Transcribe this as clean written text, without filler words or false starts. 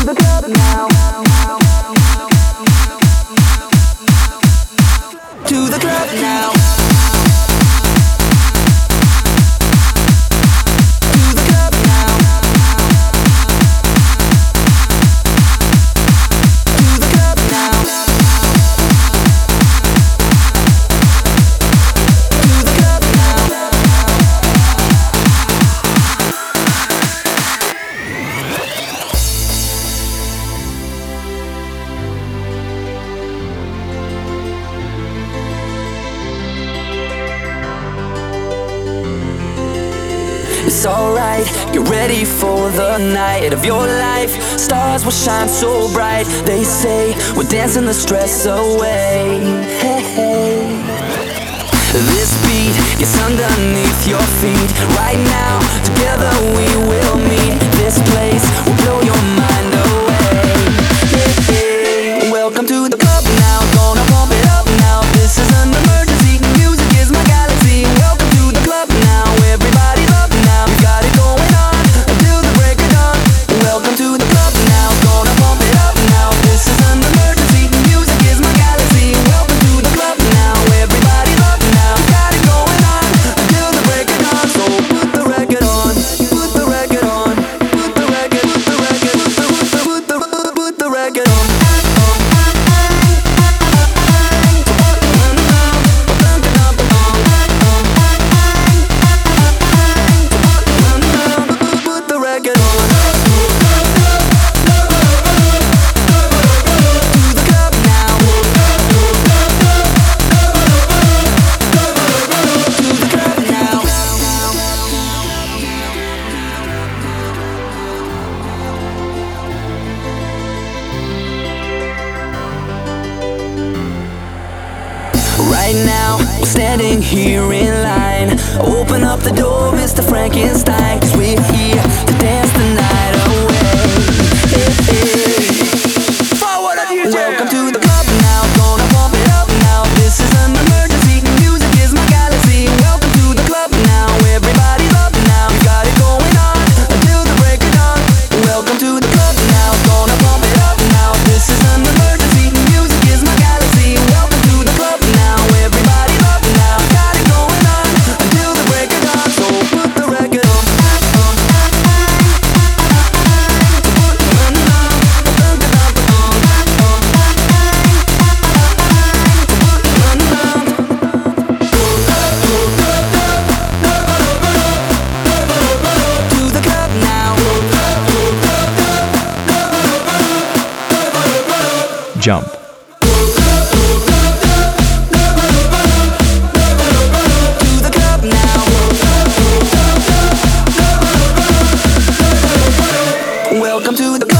the club now. To the club now. It's alright, you're ready for the night of your life. Stars will shine so bright. They say we're dancing the stress away. Hey, hey. This beat gets underneath your feet. Right now, together we will meet. This place will blow your mind away. Hey, hey. Welcome to the club now. Gonna pump it up now. This is an emergency. Music is my galaxy. Welcome to the club now. Everybody's up now. We got it going on until the break of dawn. Welcome to the club now. Gonna pump it up now. This is an emergency. Music is my galaxy. Welcome to the club now. Everybody's up now. We got it going on until the break of dawn. So put the record on. Put the record on. Put the record. Put the record. Put the record on. Right now, we're standing here in line. Open up the door, Mr. Frankenstein, 'cause we're here to dance the night away. Hey, hey. Forward up, you welcome to the club now. Gonna pump it up now. This is an emergency. Music is my galaxy. Welcome to the club now. Everybody's up now. We got it going on until the break of dawn. Welcome to the club now. Gonna pump it up now. This is an emergency. Music is my galaxy. Welcome to the club now. Everybody's up now. Got it going on until the break of dawn. So put the record on. To the club now. Jump. To the club now. Welcome to the club.